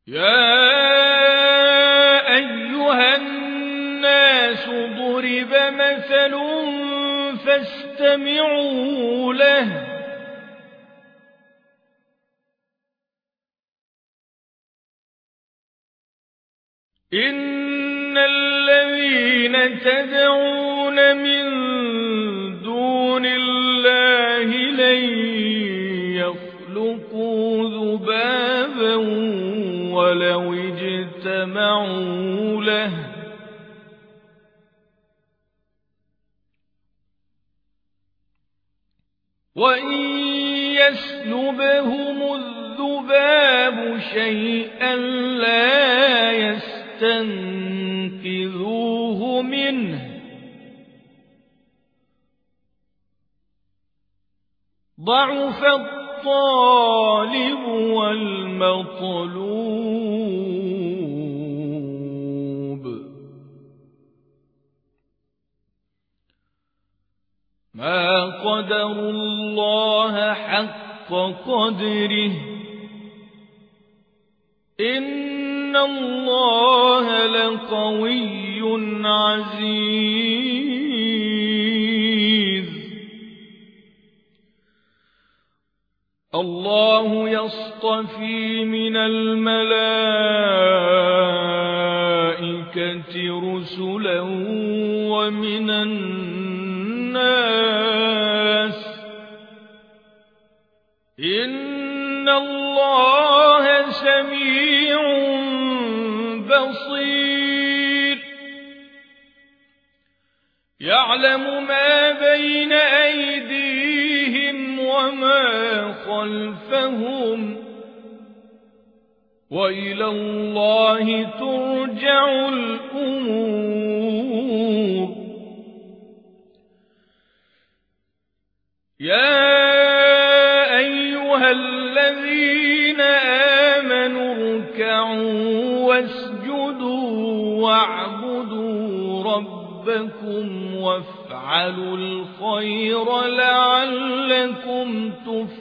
يا أيها الناس ضرب مثل فاستمعوا له إن الذين تدعون من دون الله لن يخلقوا ذبابا ولو اجتمعوا له وإن يسلبهم الذباب شيئا لا يستنقذوه منه ضعف الطالب والمطلوب ما قدروا الله حق قدره إن الله لقوي عزيز الله يصطفي من الملائكة رسلا ومن الناس إن الله سميع بصير يعلم ما بين أيديهم وما خلفهم وإلى الله ترجع الأمور يا أيها الذين آمنوا اركعوا واسجدوا واعبدوا ربكم وافعلوا الخير لعلكم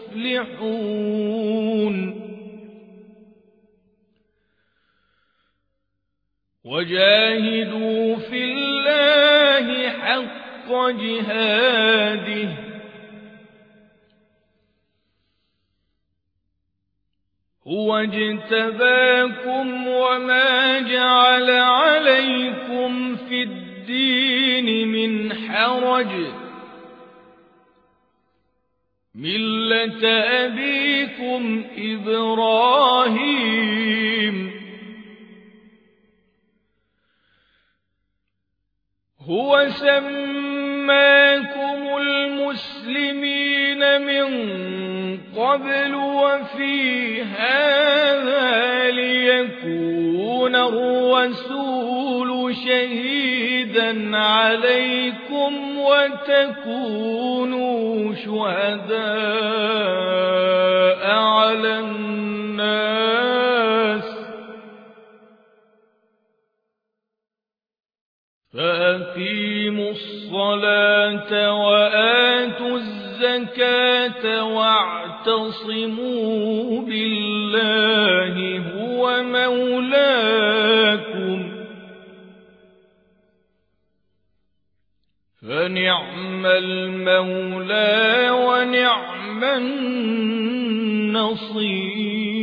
تفلحون وجاهدوا في الله حق جهاده هو اجتباكم وما جعل عليكم في الدين من حرج ملة أبيكم إبراهيم هو سماكم المسلمين من قبل وفي هذا ليكون الرسول شهيدا عليكم وتكونوا شهداء على الناس فأقيموا الصلاة وآتوا الزكاة واعتصموا بالله هو مولاكم فنعم المولى ونعم النصير